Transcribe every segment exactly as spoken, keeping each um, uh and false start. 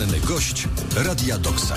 Poranny gość Radia Doksa.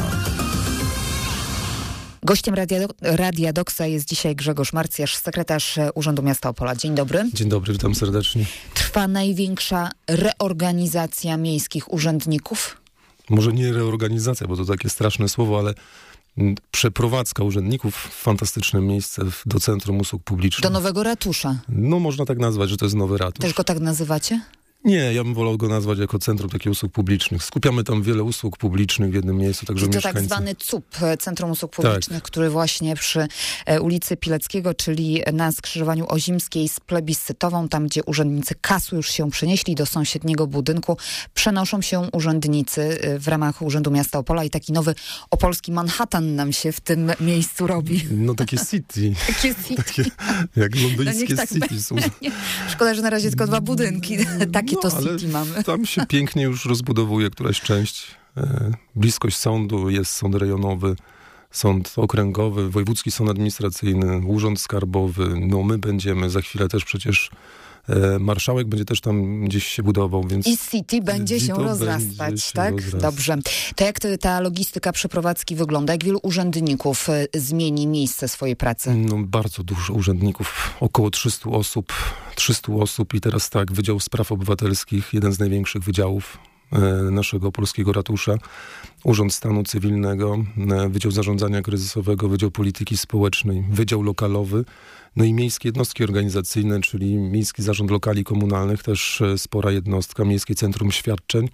Gościem Radia, Radia Doksa jest dzisiaj Grzegorz Marcjasz, sekretarz Urzędu Miasta Opola. Dzień dobry. Dzień dobry, witam serdecznie. Trwa największa reorganizacja miejskich urzędników? Może nie reorganizacja, bo to takie straszne słowo, ale przeprowadzka urzędników w fantastyczne miejsce do Centrum Usług Publicznych. Do nowego ratusza? No można tak nazwać, że to jest nowy ratusz. Też go tak nazywacie? Nie, ja bym wolał go nazwać jako Centrum takich Usług Publicznych. Skupiamy tam wiele usług publicznych w jednym miejscu, także to mieszkańcy... tak zwany C U P, Centrum Usług Publicznych, tak, który właśnie przy e, ulicy Pileckiego, czyli na skrzyżowaniu Ozimskiej z Plebiscytową, tam gdzie urzędnicy K A S-u już się przenieśli do sąsiedniego budynku, przenoszą się urzędnicy e, w ramach Urzędu Miasta Opola i taki nowy opolski Manhattan nam się w tym miejscu robi. No takie city. Takie city. Takie, jak londyńskie no tak city są. Szkoda, że na razie tylko dwa budynki. Takie No, to ale city mamy. Tam się pięknie już rozbudowuje któraś część. E, bliskość sądu, jest sąd rejonowy, sąd okręgowy, wojewódzki sąd administracyjny, urząd skarbowy. No my będziemy za chwilę też przecież e, marszałek będzie też tam gdzieś się budował, więc... I city będzie się rozrastać, będzie się tak? Rozrastać. Dobrze. To jak to, ta logistyka przeprowadzki wygląda? Jak wielu urzędników e, zmieni miejsce swojej pracy? No bardzo dużo urzędników, około trzysta osób. trzysta osób i teraz tak, Wydział Spraw Obywatelskich, jeden z największych wydziałów e, naszego polskiego ratusza, Urząd Stanu Cywilnego, e, Wydział Zarządzania Kryzysowego, Wydział Polityki Społecznej, Wydział Lokalowy, no i miejskie jednostki organizacyjne, czyli Miejski Zarząd Lokali Komunalnych, też e, spora jednostka, Miejskie Centrum Świadczeń,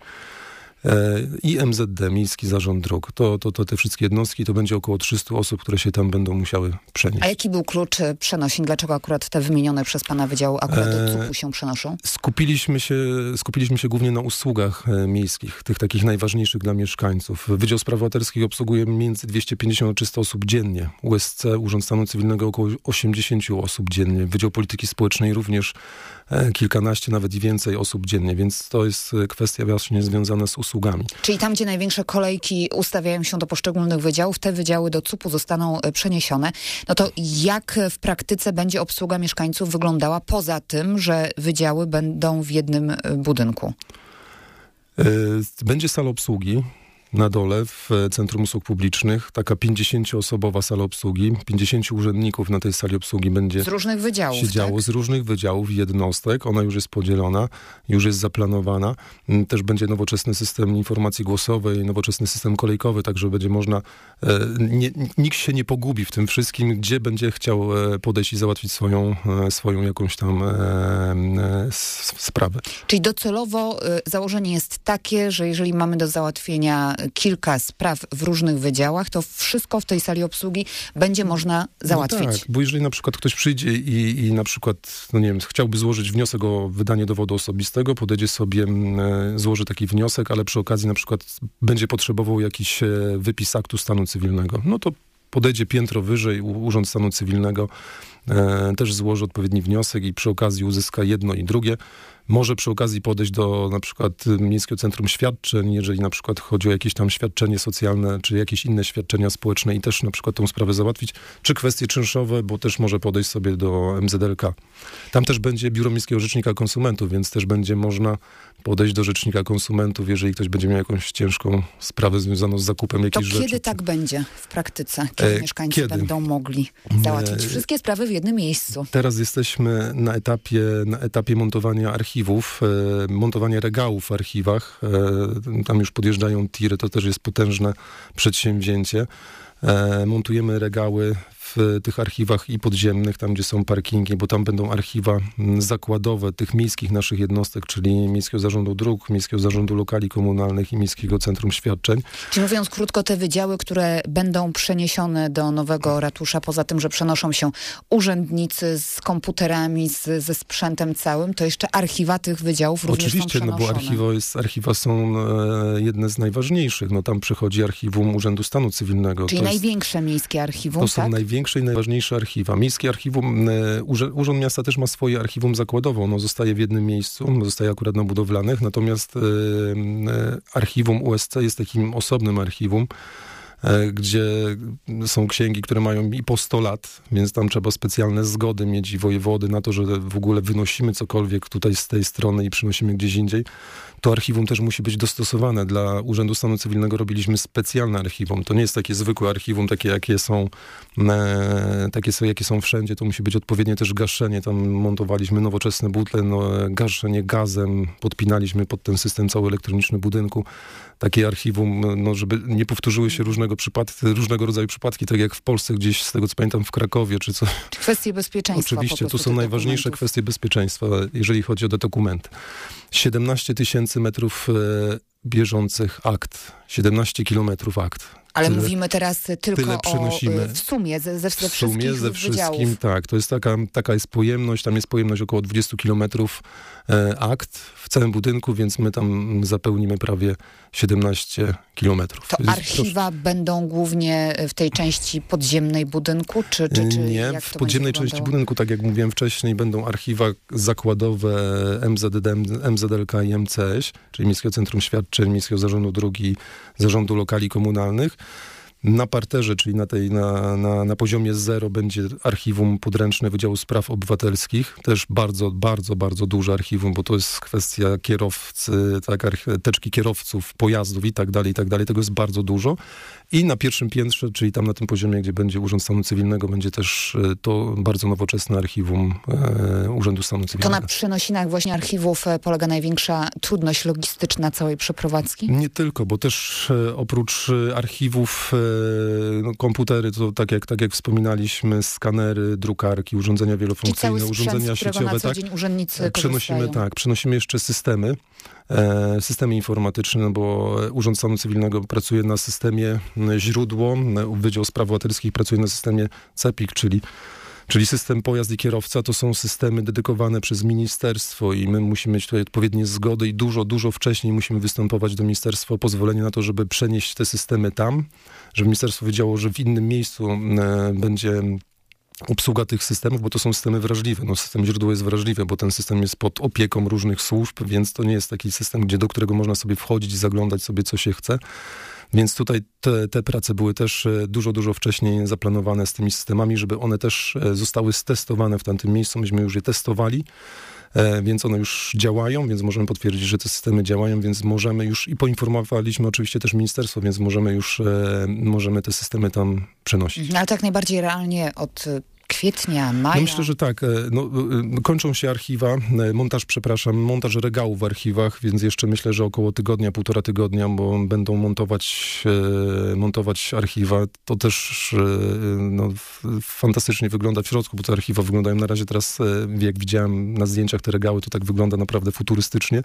i M Z D, Miejski Zarząd Dróg. To, to, to te wszystkie jednostki, to będzie około trzysta osób, które się tam będą musiały przenieść. A jaki był klucz przenosin? Dlaczego akurat te wymienione przez pana wydziały akurat do C U P-u się przenoszą? Skupiliśmy się, skupiliśmy się głównie na usługach miejskich, tych takich najważniejszych dla mieszkańców. Wydział Spraw Obywatelskich obsługuje między dwieście pięćdziesiąt a trzysta osób dziennie. U S C, Urząd Stanu Cywilnego około osiemdziesiąt osób dziennie. Wydział Polityki Społecznej również kilkanaście, nawet i więcej osób dziennie, więc to jest kwestia właśnie związana z usługami. Czyli tam, gdzie największe kolejki ustawiają się do poszczególnych wydziałów, te wydziały do C U P-u zostaną przeniesione. No to jak w praktyce będzie obsługa mieszkańców wyglądała poza tym, że wydziały będą w jednym budynku? Będzie sala obsługi na dole w Centrum Usług Publicznych, taka pięćdziesięcioosobowa sala obsługi, pięćdziesięciu urzędników na tej sali obsługi będzie z różnych wydziałów, siedziało, tak? z różnych wydziałów, jednostek. Ona już jest podzielona, już jest zaplanowana. Też będzie nowoczesny system informacji głosowej, nowoczesny system kolejkowy, także będzie można, e, nie, nikt się nie pogubi w tym wszystkim, gdzie będzie chciał podejść i załatwić swoją, e, swoją jakąś tam e, e, sprawę. Czyli docelowo e, założenie jest takie, że jeżeli mamy do załatwienia kilka spraw w różnych wydziałach, to wszystko w tej sali obsługi będzie można załatwić. No tak, bo jeżeli na przykład ktoś przyjdzie i, i na przykład, no nie wiem, chciałby złożyć wniosek o wydanie dowodu osobistego, podejdzie sobie, e, złoży taki wniosek, ale przy okazji na przykład będzie potrzebował jakiś e, wypis aktu stanu cywilnego, no to podejdzie piętro wyżej, Urząd Stanu Cywilnego e, też złoży odpowiedni wniosek i przy okazji uzyska jedno i drugie. Może przy okazji podejść do na przykład Miejskiego Centrum Świadczeń, jeżeli na przykład chodzi o jakieś tam świadczenie socjalne, czy jakieś inne świadczenia społeczne i też na przykład tą sprawę załatwić, czy kwestie czynszowe, bo też może podejść sobie do M Z L K. Tam też będzie Biuro Miejskiego Rzecznika Konsumentów, więc też będzie można podejść do Rzecznika Konsumentów, jeżeli ktoś będzie miał jakąś ciężką sprawę związaną z zakupem jakiejś rzeczy. To kiedy tak będzie w praktyce? Kiedy e, mieszkańcy kiedy? będą mogli załatwić wszystkie sprawy w jednym miejscu? Teraz jesteśmy na etapie, na etapie montowania archiwów, montowania regałów w archiwach. Tam już podjeżdżają tiry, to też jest potężne przedsięwzięcie. Montujemy regały w tych archiwach i podziemnych, tam gdzie są parkingi, bo tam będą archiwa zakładowe tych miejskich naszych jednostek, czyli Miejskiego Zarządu Dróg, Miejskiego Zarządu Lokali Komunalnych i Miejskiego Centrum Świadczeń. Czyli mówiąc krótko, te wydziały, które będą przeniesione do nowego ratusza, poza tym, że przenoszą się urzędnicy z komputerami, z, ze sprzętem całym, to jeszcze archiwa tych wydziałów również Oczywiście, są przenoszone. No bo archiwa, jest, archiwa są e, jedne z najważniejszych. No tam przychodzi archiwum Urzędu Stanu Cywilnego. Czyli to największe jest, miejskie archiwum, To są tak? największe i najważniejsze archiwa. Miejskie archiwum, e, Urząd Miasta też ma swoje archiwum zakładowe. Ono zostaje w jednym miejscu, zostaje akurat na budowlanych, natomiast e, e, archiwum U S C jest takim osobnym archiwum, gdzie są księgi, które mają i po sto lat, więc tam trzeba specjalne zgody mieć i wojewody na to, że w ogóle wynosimy cokolwiek tutaj z tej strony i przynosimy gdzieś indziej. To archiwum też musi być dostosowane. Dla Urzędu Stanu Cywilnego robiliśmy specjalne archiwum. To nie jest takie zwykłe archiwum, takie jakie są, e, takie są, jakie są wszędzie. To musi być odpowiednie też gaszenie. Tam montowaliśmy nowoczesne butle, no, gaszenie gazem, podpinaliśmy pod ten system cały elektroniczny budynku. Takie archiwum, no, żeby nie powtórzyły się różnego, przypadki, różnego rodzaju przypadki, tak jak w Polsce gdzieś, z tego co pamiętam, w Krakowie, czy co. Kwestie bezpieczeństwa. Oczywiście, to są najważniejsze dokumentów. Kwestie bezpieczeństwa, jeżeli chodzi o te dokumenty. siedemnaście tysięcy metrów e, bieżących akt, siedemnaście kilometrów akt. Ale tyle, mówimy teraz tylko o w sumie, ze, ze, ze w sumie, wszystkich ze wszystkim, wydziałów. tak. To jest taka, taka jest pojemność, tam jest pojemność około dwadzieścia kilometrów e, akt w całym budynku, więc my tam zapełnimy prawie siedemnaście kilometrów. To, to archiwa to... będą głównie w tej części podziemnej budynku, czy, czy, czy nie, jak w to podziemnej części budynku, tak jak mówiłem wcześniej, będą archiwa zakładowe M Z D, M Z L K i M C S, czyli Miejskiego Centrum Świadczeń, Miejskiego Zarządu Dróg i Zarządu Lokali Komunalnych. Na parterze, czyli na, tej, na, na, na poziomie zero będzie archiwum podręczne Wydziału Spraw Obywatelskich. Też bardzo, bardzo, bardzo duże archiwum, bo to jest kwestia kierowcy, tak, teczki kierowców, pojazdów i tak dalej, i tak dalej. Tego jest bardzo dużo. I na pierwszym piętrze, czyli tam na tym poziomie, gdzie będzie Urząd Stanu Cywilnego, będzie też to bardzo nowoczesne archiwum e, Urzędu Stanu Cywilnego. To na przenosinach właśnie archiwów polega największa trudność logistyczna całej przeprowadzki? Nie tylko, bo też e, oprócz archiwów e, no, komputery, to tak jak, tak jak wspominaliśmy, skanery, drukarki, urządzenia wielofunkcyjne, sprzęt, urządzenia sieciowe. Na co tak, dzień urzędnicy przenosimy, tak, przenosimy jeszcze systemy. Systemy informatyczne, bo Urząd Stanu Cywilnego pracuje na systemie źródło, Wydział Spraw Obywatelskich pracuje na systemie CEPiK, czyli, czyli system pojazd i kierowca. To są systemy dedykowane przez ministerstwo i my musimy mieć tutaj odpowiednie zgody i dużo, dużo wcześniej musimy występować do ministerstwa o pozwolenie na to, żeby przenieść te systemy tam, żeby ministerstwo wiedziało, że w innym miejscu będzie obsługa tych systemów, bo to są systemy wrażliwe. No, system źródło jest wrażliwy, bo ten system jest pod opieką różnych służb, więc to nie jest taki system, gdzie do którego można sobie wchodzić i zaglądać sobie, co się chce. Więc tutaj te, te prace były też dużo, dużo wcześniej zaplanowane z tymi systemami, żeby one też zostały stestowane w tamtym miejscu. Myśmy już je testowali, więc one już działają, więc możemy potwierdzić, że te systemy działają, więc możemy już, i poinformowaliśmy oczywiście też ministerstwo, więc możemy już, możemy te systemy tam przenosić. No, ale tak najbardziej realnie od kwietnia, maja? No myślę, że tak. No, kończą się archiwa, montaż, przepraszam, montaż regałów w archiwach, więc jeszcze myślę, że około tygodnia, półtora tygodnia, bo będą montować, montować archiwa. To też no, fantastycznie wygląda w środku, bo te archiwa wyglądają na razie teraz, jak widziałem na zdjęciach te regały, to tak wygląda naprawdę futurystycznie.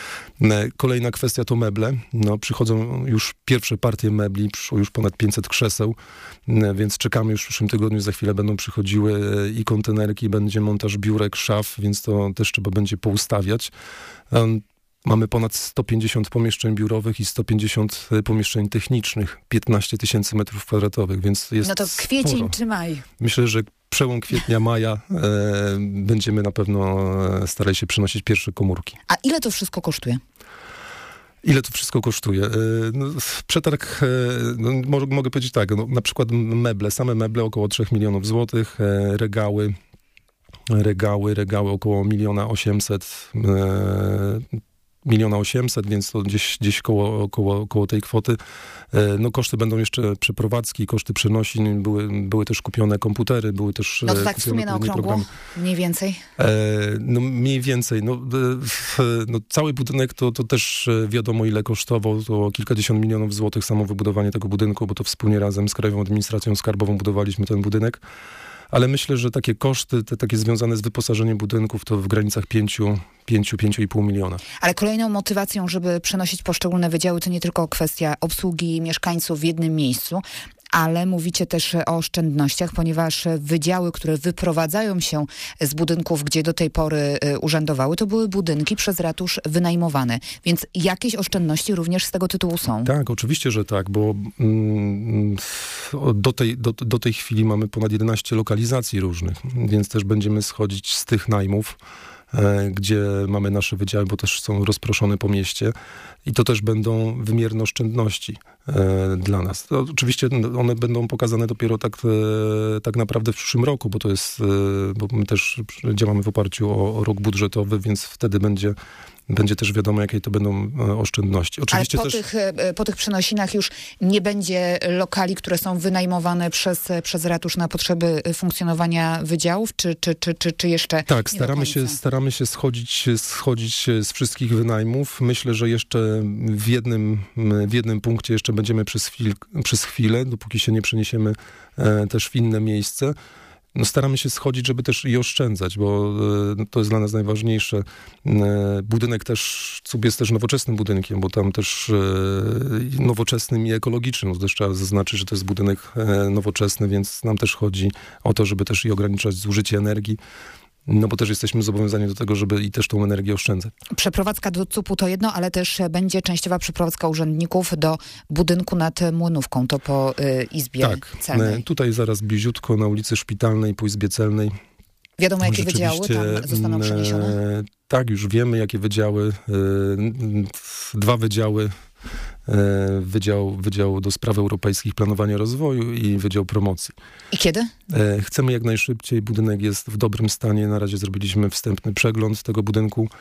Kolejna kwestia to meble. No, przychodzą już pierwsze partie mebli, przyszło już ponad pięćset krzeseł, więc czekamy już w przyszłym tygodniu, za chwilę będą przychodziły i kontenerki, będzie montaż biurek, szaf, więc to też trzeba będzie poustawiać. Mamy ponad sto pięćdziesiąt pomieszczeń biurowych i sto pięćdziesiąt pomieszczeń technicznych, piętnaście tysięcy metrów kwadratowych, więc jest No to kwiecień sporo. Czy maj? Myślę, że przełom kwietnia, maja e, będziemy na pewno starali się przynosić pierwsze komórki. A ile to wszystko kosztuje? Ile to wszystko kosztuje? E, no, przetarg, e, no, mogę powiedzieć tak, no, na przykład meble, same meble około trzech milionów złotych, e, regały, regały, regały około miliona osiemset, e, miliona osiemset, więc to gdzieś, gdzieś koło, koło, koło tej kwoty. No koszty będą jeszcze przeprowadzki, koszty przenosin, były, były też kupione komputery, były też No to tak w sumie na okrągło, programy. Mniej więcej? E, no mniej więcej. No, no, cały budynek to, to też wiadomo ile kosztował, to kilkadziesiąt milionów złotych samo wybudowanie tego budynku, bo to wspólnie razem z Krajową Administracją Skarbową budowaliśmy ten budynek. Ale myślę, że takie koszty, te takie związane z wyposażeniem budynków, to w granicach pięciu, pięciu, pięciu i pół miliona. Ale kolejną motywacją, żeby przenosić poszczególne wydziały, to nie tylko kwestia obsługi mieszkańców w jednym miejscu, ale mówicie też o oszczędnościach, ponieważ wydziały, które wyprowadzają się z budynków, gdzie do tej pory urzędowały, to były budynki przez ratusz wynajmowane. Więc jakieś oszczędności również z tego tytułu są. Tak, oczywiście, że tak, bo mm, do, tej, do, do tej chwili mamy ponad jedenaście lokalizacji różnych, więc też będziemy schodzić z tych najmów. gdzie mamy nasze wydziały, bo też są rozproszone po mieście i to też będą wymierne oszczędności dla nas. To oczywiście one będą pokazane dopiero tak, tak naprawdę w przyszłym roku, bo to jest, bo my też działamy w oparciu o, o rok budżetowy, więc wtedy będzie Będzie też wiadomo, jakie to będą oszczędności. Oczywiście Ale po, też... tych, po tych przenosinach już nie będzie lokali, które są wynajmowane przez, przez ratusz na potrzeby funkcjonowania wydziałów, czy, czy, czy, czy, czy jeszcze Tak, nie staramy się, staramy się schodzić, schodzić z wszystkich wynajmów. Myślę, że jeszcze w jednym, w jednym punkcie jeszcze będziemy przez, chwil, przez chwilę, dopóki się nie przeniesiemy e, też w inne miejsce. No staramy się schodzić, żeby też i oszczędzać, bo e, to jest dla nas najważniejsze. E, budynek też, C U B jest też nowoczesnym budynkiem, bo tam też e, nowoczesnym i ekologicznym. No też trzeba zaznaczyć, że to jest budynek e, nowoczesny, więc nam też chodzi o to, żeby też i ograniczać zużycie energii. No bo też jesteśmy zobowiązani do tego, żeby i też tą energię oszczędzać. Przeprowadzka do C U P-u to jedno, ale też będzie częściowa przeprowadzka urzędników do budynku nad Młynówką, to po y, Izbie tak, Celnej. Tak, tutaj zaraz bliziutko na ulicy Szpitalnej, po Izbie Celnej. Wiadomo, jakie wydziały tam zostaną przeniesione? Tak, już wiemy, jakie wydziały. Dwa wydziały. Wydział, wydział do Spraw Europejskich, Planowania Rozwoju i Wydział Promocji. I kiedy? Chcemy jak najszybciej. Budynek jest w dobrym stanie. Na razie zrobiliśmy wstępny przegląd tego budynku.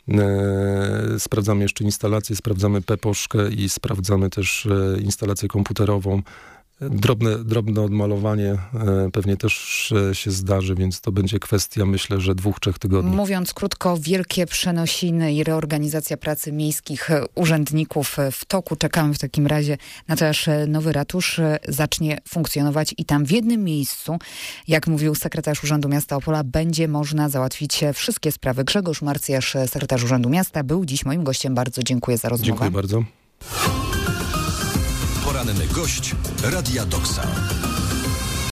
Sprawdzamy jeszcze instalację, sprawdzamy peposzkę i sprawdzamy też instalację komputerową. Drobne, drobne odmalowanie e, pewnie też e, się zdarzy, więc to będzie kwestia, myślę, że dwóch, trzech tygodni. Mówiąc krótko, wielkie przenosiny i reorganizacja pracy miejskich urzędników w toku. Czekamy w takim razie na to, aż nowy ratusz zacznie funkcjonować i tam w jednym miejscu, jak mówił sekretarz Urzędu Miasta Opola, będzie można załatwić wszystkie sprawy. Grzegorz Marcjasz, sekretarz Urzędu Miasta, był dziś moim gościem. Bardzo dziękuję za rozmowę. Dziękuję bardzo. Poranny gość Radia Doksa.